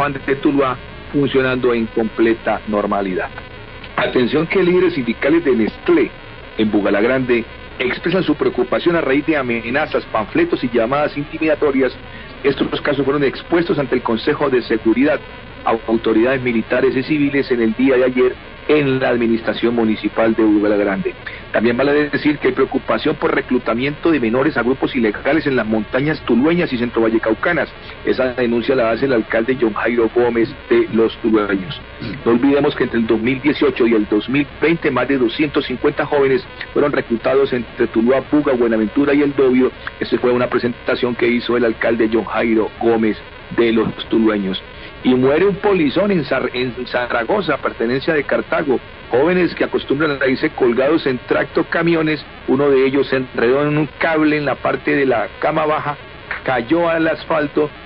FAN de Tuluá funcionando en completa normalidad. Atención que líderes sindicales de Nestlé en Bugalagrande expresan su preocupación a raíz de amenazas, panfletos y llamadas intimidatorias. Estos casos fueron expuestos ante el Consejo de Seguridad a autoridades militares y civiles en el día de ayer en la administración municipal de Bugalagrande. También vale decir que hay preocupación por reclutamiento de menores a grupos ilegales en las montañas tulueñas y centro vallecaucanas. Esa denuncia la hace el alcalde John Jairo Gómez de los tulueños. No olvidemos que entre el 2018 y el 2020 más de 250 jóvenes fueron reclutados entre Tuluá, Buga, Buenaventura y El Dobio. Esa fue una presentación que hizo el alcalde John Jairo Gómez de los tulueños. Y muere un polizón en Zaragoza, pertenencia de Cartago. Jóvenes que acostumbran a irse colgados en tractocamiones, uno de ellos se enredó en un cable en la parte de la cama baja, cayó al asfalto